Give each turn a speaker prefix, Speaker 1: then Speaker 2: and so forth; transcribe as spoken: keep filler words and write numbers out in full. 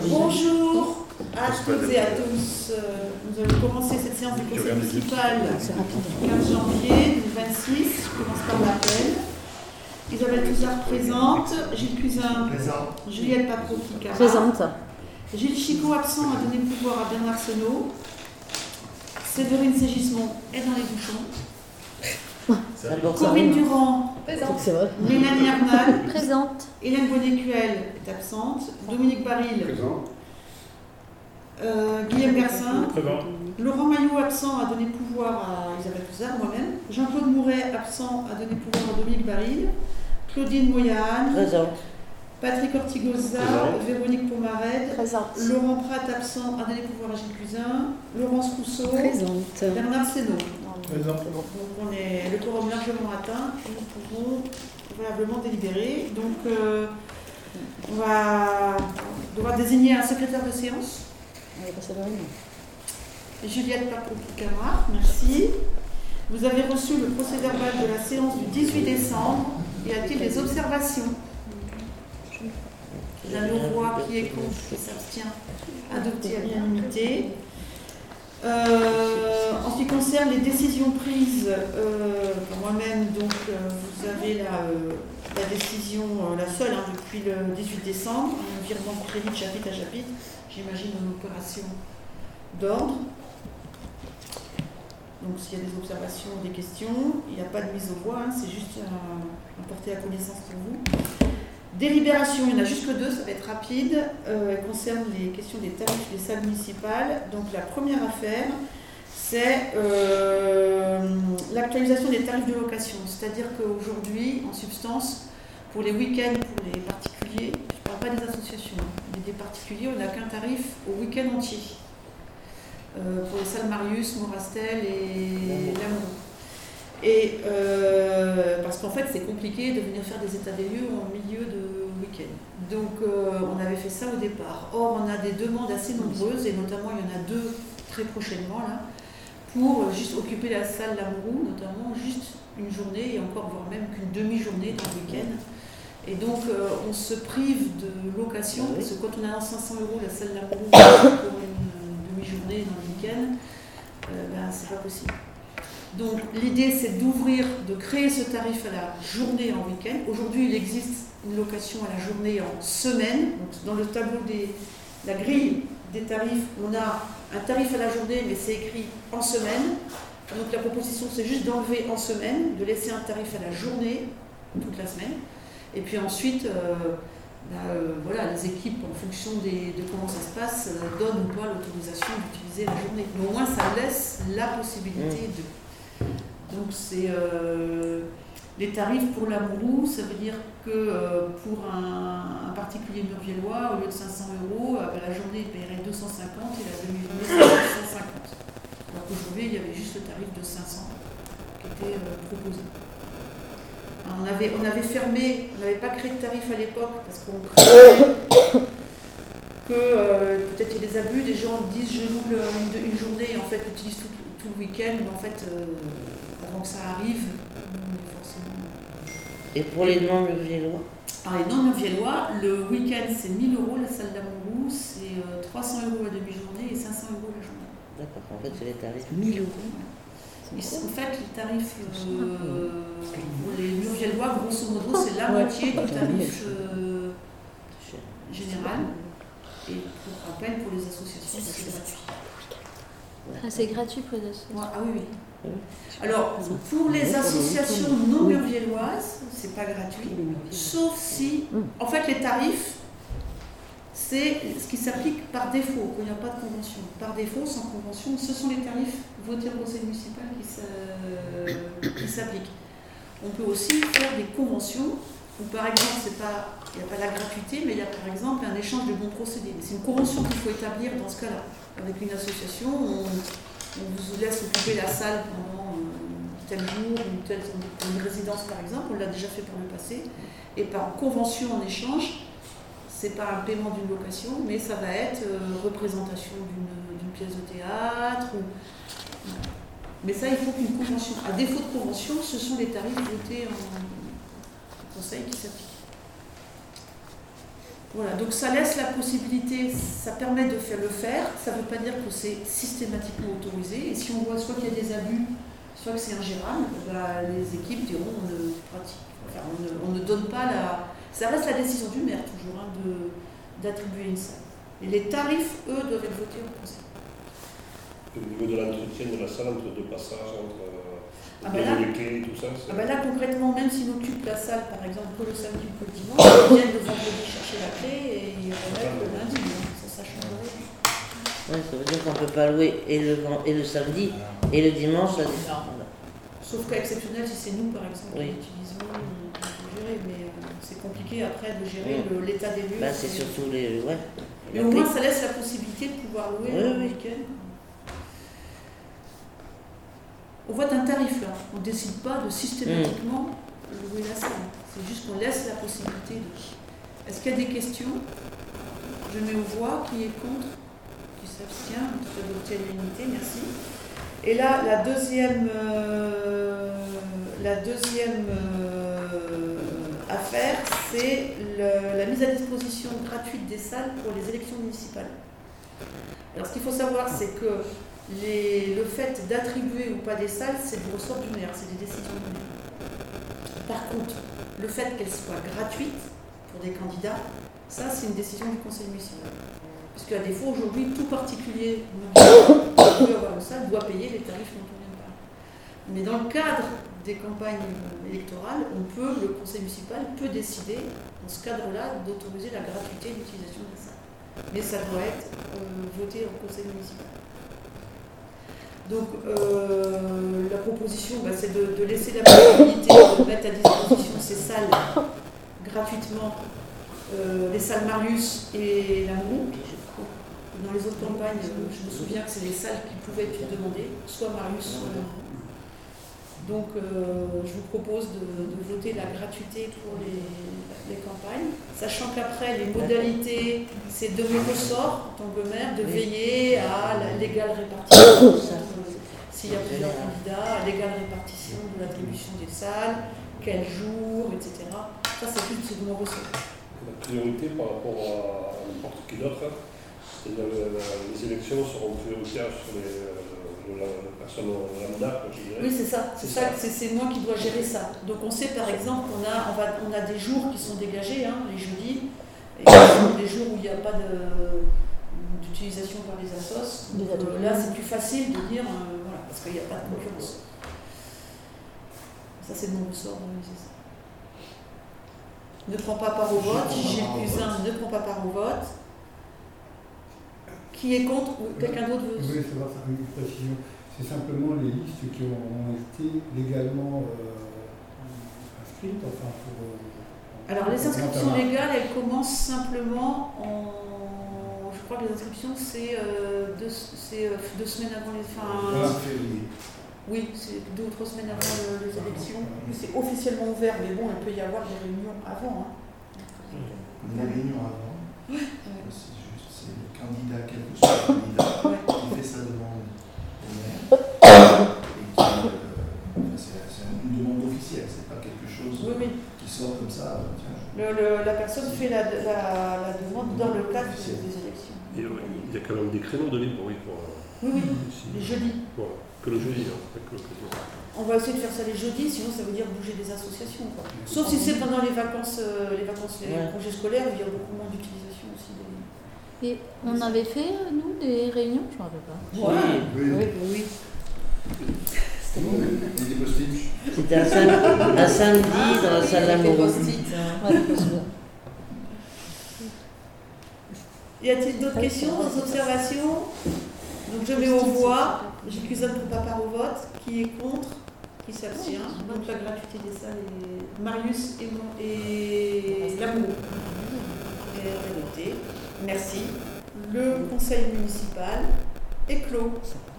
Speaker 1: Bonjour à toutes et à tous. Nous allons commencer cette séance du conseil municipal le quinze janvier deux mille vingt-six. Je commence par l'appel. Isabelle Touzard présente. Gilles Cuisin présent. Juliette Paprocki
Speaker 2: présente.
Speaker 1: Gilles Chicot absent a donné le pouvoir à Bernard Senot. Séverine Ségismond est dans les bouchons. Corinne Durand, présente. Mélanie Arnal,
Speaker 2: présente.
Speaker 1: Hélène Bonnet-Cuel est absente. Dominique Baril, présent. Euh, Guillaume Garcin, présent. Laurent Maillot, absent, a donné pouvoir à Isabelle Touzard, moi-même. Jean-Claude Mouret, absent, a donné pouvoir à Dominique Baril. Claudine Moyane,
Speaker 2: présent.
Speaker 1: Patrick Ortigoza, présent. Véronique Pomarède,
Speaker 2: présente.
Speaker 1: Laurent Prat, absent, a donné pouvoir à Gilles Cuisin. Laurence Rousseau,
Speaker 2: présente.
Speaker 1: Bernard Senot.
Speaker 3: Présent.
Speaker 1: Donc on est le quorum largement atteint et nous pouvons valablement délibérer. Donc euh, on va devoir désigner un secrétaire de séance.
Speaker 2: On va passer à la réunion.
Speaker 1: Juliette Paprocki-Camara, merci. Vous avez reçu le procès verbal de la séance du dix-huit décembre. Y a-t-il des observations? La loi qui est contre, qui s'abstient, adoptée à l'unanimité. Euh, en ce qui concerne les décisions prises euh, par moi-même, donc euh, vous avez la, euh, la décision, euh, la seule hein, depuis le dix-huit décembre, un virement de crédit de chapitre à chapitre, j'imagine une opération d'ordre. Donc s'il y a des observations ou des questions, il n'y a pas de mise au voie, hein, c'est juste un, un porté à connaissance pour vous. Délibération, il y en a jusque deux, ça va être rapide. Euh, elle concerne les questions des tarifs des salles municipales. Donc la première affaire, c'est euh, l'actualisation des tarifs de location. C'est-à-dire qu'aujourd'hui, en substance, pour les week-ends, pour les particuliers, je ne parle pas des associations, mais des particuliers, on n'a qu'un tarif au week-end entier. Euh, pour les salles Marius, Morastel et Lamoureux. Et euh, parce qu'en fait, c'est compliqué de venir faire des états des lieux en milieu de week-end. Donc, euh, on avait fait ça au départ. Or, on a des demandes assez nombreuses, et notamment, il y en a deux très prochainement, là, pour juste occuper la salle Lamoureux, notamment juste une journée, et encore, voire même qu'une demi-journée dans le week-end. Et donc, euh, on se prive de location, parce que quand on a cinq cents euros la salle Lamoureux pour une demi-journée dans le week-end, euh, ben, c'est pas possible. Donc l'idée c'est d'ouvrir, de créer ce tarif à la journée en week-end. Aujourd'hui il existe une location à la journée en semaine. Donc, dans le tableau de la grille des tarifs, on a un tarif à la journée mais c'est écrit en semaine. Donc la proposition c'est juste d'enlever en semaine, de laisser un tarif à la journée toute la semaine. Et puis ensuite, euh, bah, euh, voilà, les équipes en fonction des, de comment ça se passe euh, donnent ou pas l'autorisation d'utiliser la journée. Mais au moins ça laisse la possibilité de... Donc c'est euh, les tarifs pour Lamoureux, ça veut dire que euh, pour un, un particulier murviellois, au lieu de cinq cents euros, euh, la journée il paierait deux cent cinquante et la demi-journée c'est deux cent cinquante. Alors qu'aujourd'hui il y avait juste le tarif de cinq cents qui était euh, proposé. Alors, on, avait, on avait fermé, on n'avait pas créé de tarif à l'époque parce qu'on craignait que euh, peut-être il y a des abus, des gens disent je loue une, une journée et en fait utilisent tout, tout le week-end, mais en fait euh, avant que ça arrive, forcément.
Speaker 4: Et pour les non-murviellois?
Speaker 1: Alors les non-murviellois, le week-end c'est mille euros, la salle Lamoureux, c'est euh, trois cents euros la demi-journée et cinq cents euros la journée.
Speaker 4: D'accord, en fait c'est les tarifs mille euros.
Speaker 1: Et en fait, les tarifs euh, pour les murviellois, grosso modo, c'est la moitié du tarif euh, général. Et pour rappel, pour les associations, c'est gratuit.
Speaker 2: Ah, c'est gratuit pour les associations.
Speaker 1: Ah oui, oui. Alors, pour les associations non murvielloises, c'est pas gratuit, sauf si, en fait, les tarifs, c'est ce qui s'applique par défaut, quand il n'y a pas de convention. Par défaut, sans convention, ce sont les tarifs votés au conseil municipal qui s'appliquent. On peut aussi faire des conventions où, par exemple, c'est pas, il n'y a pas la gratuité, mais il y a par exemple un échange de bons procédés. C'est une convention qu'il faut établir dans ce cas-là. Avec une association, on, on vous laisse occuper la salle pendant euh, tel jour, ou telle une résidence par exemple, on l'a déjà fait par le passé, et par convention en échange, c'est pas un paiement d'une location, mais ça va être euh, représentation d'une pièce de théâtre. Ou... Mais ça, il faut qu'une convention. À défaut de convention, ce sont les tarifs votés en conseil qui s'appliquent. Voilà, donc ça laisse la possibilité, ça permet de faire le faire, ça ne veut pas dire que c'est systématiquement autorisé, et si on voit soit qu'il y a des abus, soit que c'est ingérable, bah, les équipes diront on ne pratique, enfin, on, ne, on ne donne pas la... Ça reste la décision du maire toujours, hein, de, d'attribuer une salle. Et les tarifs, eux, doivent être votés au conseil.
Speaker 3: Au niveau de l'entretien de la salle, entre deux passages, entre
Speaker 1: Ah ben là,
Speaker 3: les clés et tout ça,
Speaker 1: ah ben là, concrètement, même s'ils occupent la salle, par exemple, que le samedi ou que le dimanche, ils viennent le vendredi chercher la clé et ils remettent le lundi. Hein. Ça, ça changerait.
Speaker 4: Ouais, ça veut dire qu'on ne peut pas louer et le, et le samedi et le dimanche. Ça...
Speaker 1: Sauf cas exceptionnel, si c'est nous, par exemple,
Speaker 4: oui.
Speaker 1: qui l'utilisons, on peut gérer. Mais euh, c'est compliqué après de gérer oui. le, l'état des lieux.
Speaker 4: Bah, c'est surtout les... Ouais.
Speaker 1: Mais au moins, ça laisse la possibilité de pouvoir louer
Speaker 4: oui,
Speaker 1: le
Speaker 4: oui.
Speaker 1: week-end. On vote un tarif là, on ne décide pas de systématiquement mmh. louer la salle. C'est juste qu'on laisse la possibilité de. Est-ce qu'il y a des questions? Je mets aux voix, qui est contre, qui s'abstient, en tout cas adopté à l'unanimité, merci. Et là, la deuxième, euh, la deuxième euh, affaire, c'est le, la mise à disposition gratuite des salles pour les élections municipales. Alors ce qu'il faut savoir, c'est que Les, le fait d'attribuer ou pas des salles, c'est du ressort du maire, c'est des décisions du maire. Par contre, le fait qu'elles soient gratuites pour des candidats, ça c'est une décision du conseil municipal. Parce qu'à défaut, aujourd'hui, tout particulier qui peut avoir une salle doit payer les tarifs dont on vient de parler. Mais dans le cadre des campagnes électorales, on peut, le conseil municipal peut décider, dans ce cadre-là, d'autoriser la gratuité d'utilisation des salles. Mais ça doit être euh, voté au conseil municipal. Donc euh, la proposition, bah, c'est de, de laisser la possibilité de mettre à disposition ces salles gratuitement, euh, les salles Marius et Lamoureux. Dans les autres campagnes, je me souviens que c'est les salles qui pouvaient être demandées, soit Marius, soit Lamoureux. Donc euh, je vous propose de, de voter la gratuité pour les, les campagnes, sachant qu'après les modalités, c'est de mon ressort en tant que maire de veiller à l'égale répartition. S'il y a plusieurs candidats, à l'égale répartition de l'attribution des salles, quel jour, et cetera. Ça, c'est tout c'est de mon ressort.
Speaker 3: La priorité par rapport à n'importe qui d'autre, c'est que les élections seront prioritaires sur les, euh, les personnes lambda, je dirais.
Speaker 1: Oui, c'est ça. C'est, ça, ça. C'est, c'est moi qui dois gérer ça. Donc on sait par exemple qu'on a, on va, on a des jours qui sont dégagés, hein, les jeudis, et les jours où il n'y a pas de, d'utilisation par les assos. Donc, euh, là, c'est plus facile de dire, euh, voilà, parce qu'il n'y a pas de concurrence. Ça, c'est de mon ressort d'organiser ça. Ne prends pas part au vote. Gilles Cusin ne prend pas part au vote. Qui est contre? Quelqu'un d'autre veut?
Speaker 5: Je voulais savoir une précision. C'est simplement les listes qui ont été légalement euh, inscrites, enfin pour. Euh,
Speaker 1: Alors les inscriptions légales, elles commencent simplement en. Je crois que les inscriptions c'est, euh, deux, c'est euh, deux semaines avant les. Enfin,
Speaker 5: voilà.
Speaker 1: Oui, c'est deux ou trois semaines avant le, les élections. C'est officiellement ouvert, mais bon, il peut y avoir des réunions avant. Hein.
Speaker 6: Des réunions avant.
Speaker 1: Ouais.
Speaker 6: C'est juste, c'est le candidat, quel que soit le candidat,
Speaker 1: ouais.
Speaker 6: qui fait sa demande au maire. Et qui, euh, c'est, c'est une demande officielle, c'est pas quelque chose oui, oui. qui sort comme ça. Euh, tiens, je...
Speaker 1: le, le, la personne fait la, la, la demande dans le cadre des, des élections.
Speaker 3: Et, ouais, il y a quand même des créneaux de libre, oui, pour.
Speaker 1: Oui, oui, si, les jeudis.
Speaker 3: Voilà. Que le jeudi, hein, que le
Speaker 1: on va essayer de faire ça les jeudis, sinon ça veut dire bouger des associations. Quoi. Sauf si c'est pendant les vacances, euh, les vacances, les ouais. congés scolaires, où il y a beaucoup moins d'utilisation aussi. Des...
Speaker 2: Et on des... avait fait, nous, des réunions, je ne me rappelle pas.
Speaker 1: Ouais.
Speaker 4: Oui, oui.
Speaker 1: oui.
Speaker 6: C'était bon. Et des post-it.
Speaker 4: C'était un, sam- un samedi dans la salle Lamoureux.
Speaker 1: Y a-t-il d'autres questions, d'autres observations? Donc je mets aux voix. Gilles Cusin ne prend pas part au vote. Qui est contre? Qui s'abstient? Donc la gratuité des salles est Marius et, mon... et Lamoureux est adopté. Merci. Le conseil municipal est clos.